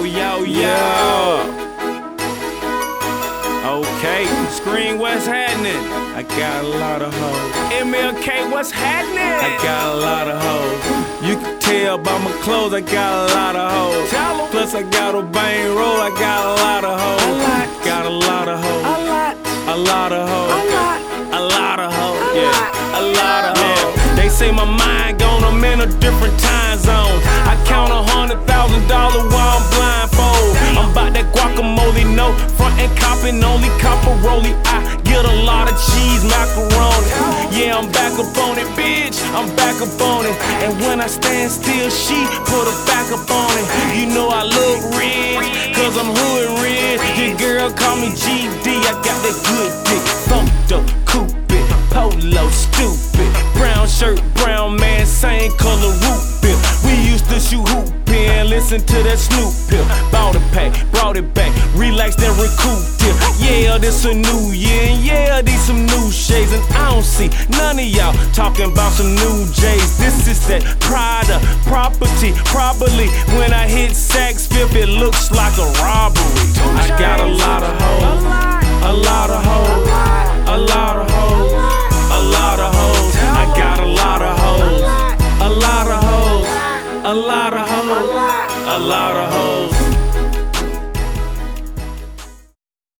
yo. Okay, Scream, what's happening? I got a lot of hoes. MLK, what's happening? I got a lot of hoes. You can tell by my clothes, I got a lot of hoes. Plus I got a bang roll, I got a lot of hoes. Got a lot of hoes. A lot of hoes. A lot of hoes. Yeah, a lot of hoes. They say my mind gone, I'm in a different time zone. I count $100,000 while I'm blindfold. I'm about that guacamole, no front and copping, only copperoli. I get a lot of cheese, macaroni. Yeah, I'm back up on it, bitch. I'm back up on it. And when I stand still, she put her back up on it. You know I look rich, cause I'm hood rich. Your girl call me GD, I got that good dick. Photo, Cupid, polo, stupid. Brown shirt, brown man, same color root beer. We used to shoot hoop and listen to that Snoop pill. Bought a pack, brought it back, relaxed and recouped it. Yeah, this a new year, and yeah, these some new shades. And I don't see none of y'all talking about some new J's. This is that Prada property. Probably when I hit Saks Fifth, it looks like a robbery. I got a lot of hoes, a lot of hoes.